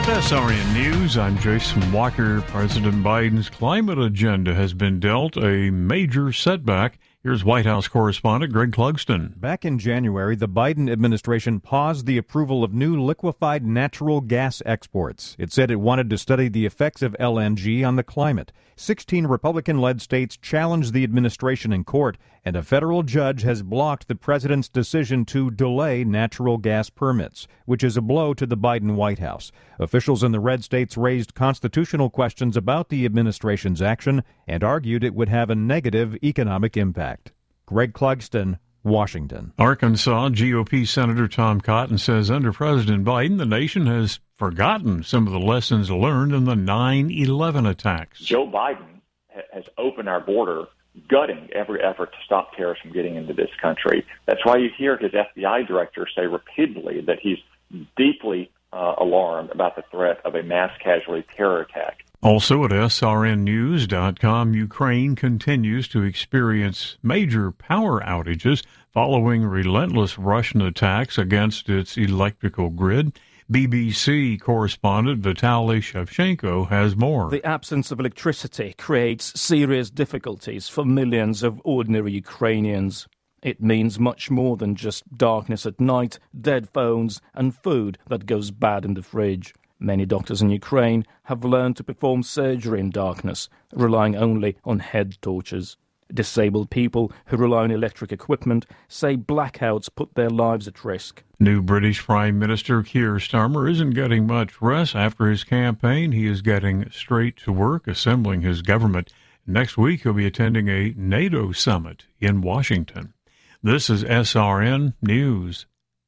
With SRN News, I'm Jason Walker. President Biden's climate agenda has been dealt a major setback. Here's White House correspondent Greg Clugston. Back in January, the Biden administration paused the approval of new liquefied natural gas exports. It said it wanted to study the effects of LNG on the climate. 16 Republican-led states challenged the administration in court, and a federal judge has blocked the president's decision to delay natural gas permits, which is a blow to the Biden White House. Officials in the red states raised constitutional questions about the administration's action and argued it would have a negative economic impact. Greg Clugston, Washington. Arkansas GOP Senator Tom Cotton says under President Biden, the nation has forgotten some of the lessons learned in the 9/11 attacks. Joe Biden has opened our border, gutting every effort to stop terrorists from getting into this country. That's why you hear his FBI director say repeatedly that he's deeply alarmed about the threat of a mass casualty terror attack. Also at srnnews.com, Ukraine continues to experience major power outages following relentless Russian attacks against its electrical grid. BBC correspondent Vitaly Shevchenko has more. The absence of electricity creates serious difficulties for millions of ordinary Ukrainians. It means much more than just darkness at night, dead phones, and food that goes bad in the fridge. Many doctors in Ukraine have learned to perform surgery in darkness, relying only on head torches. Disabled people who rely on electric equipment say blackouts put their lives at risk. New British Prime Minister Keir Starmer isn't getting much rest after his campaign. He is getting straight to work, assembling his government. Next week, he'll be attending a NATO summit in Washington. This is SRN News.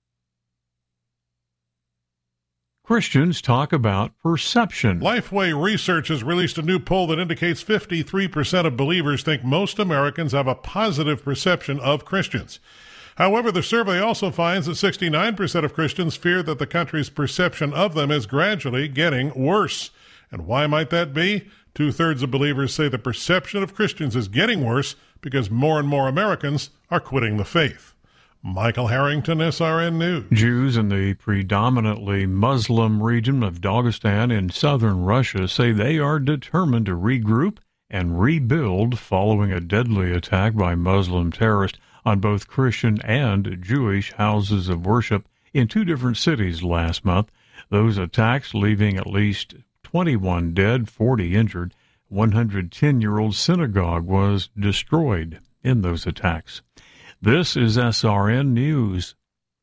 Christians talk about perception. Lifeway Research has released a new poll that indicates 53% of believers think most Americans have a positive perception of Christians. However, the survey also finds that 69% of Christians fear that the country's perception of them is gradually getting worse. And why might that be? 2/3 of believers say the perception of Christians is getting worse because more and more Americans are quitting the faith. Michael Harrington, SRN News. Jews in the predominantly Muslim region of Dagestan in southern Russia say they are determined to regroup and rebuild following a deadly attack by Muslim terrorists on both Christian and Jewish houses of worship in two different cities last month. Those attacks leaving at least 21 dead, 40 injured. 110-year-old synagogue was destroyed in those attacks. This is SRN News.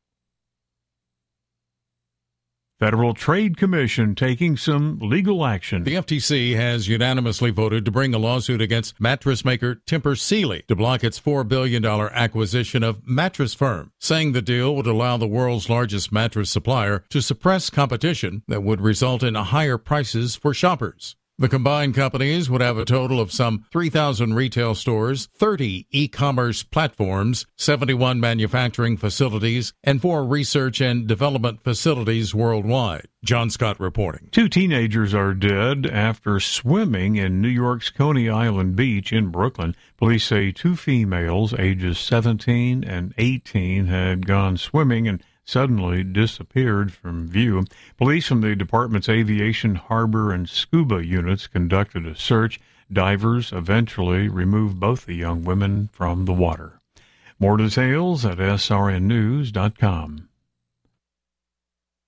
Federal Trade Commission taking some legal action. The FTC has unanimously voted to bring a lawsuit against mattress maker Tempur Sealy to block its $4 billion acquisition of Mattress Firm, saying the deal would allow the world's largest mattress supplier to suppress competition that would result in higher prices for shoppers. The combined companies would have a total of some 3,000 retail stores, 30 e-commerce platforms, 71 manufacturing facilities, and 4 research and development facilities worldwide. John Scott reporting. 2 teenagers are dead after swimming in New York's Coney Island Beach in Brooklyn. Police say 2 females, ages 17 and 18, had gone swimming and suddenly disappeared from view. Police from the department's aviation, harbor, and scuba units conducted a search. Divers eventually removed both the young women from the water. More details at srnnews.com.